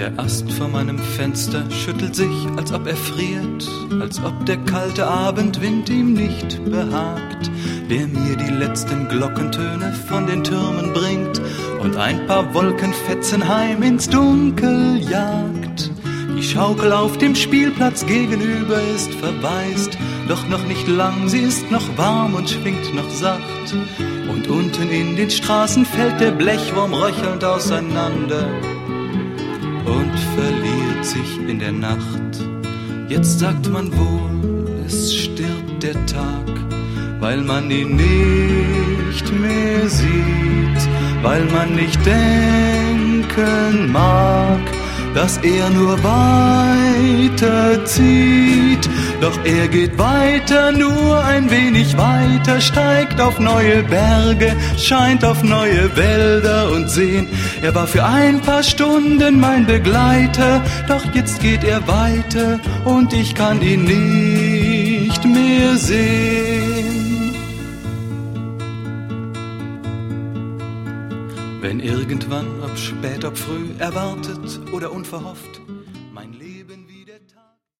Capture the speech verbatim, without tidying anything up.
Der Ast vor meinem Fenster schüttelt sich, als ob er friert, als ob der kalte Abendwind ihm nicht behagt, der mir die letzten Glockentöne von den Türmen bringt und ein paar Wolkenfetzen heim ins Dunkel jagt. Die Schaukel auf dem Spielplatz gegenüber ist verwaist, doch noch nicht lang, sie ist noch warm und schwingt noch sacht. Und unten in den Straßen fällt der Blechwurm röchelnd auseinander und verliert sich in der Nacht. Jetzt sagt man wohl, es stirbt der Tag, weil man ihn nicht mehr sieht, weil man nicht denken mag, dass er nur weiterzieht. Doch er geht weiter, nur ein wenig weiter, steigt auf neue Berge, scheint auf neue Wälder und Seen. Er war für ein paar Stunden mein Begleiter, doch jetzt geht er weiter und ich kann ihn nicht mehr sehen. Wenn irgendwann, ob spät, ob früh, erwartet oder unverhofft,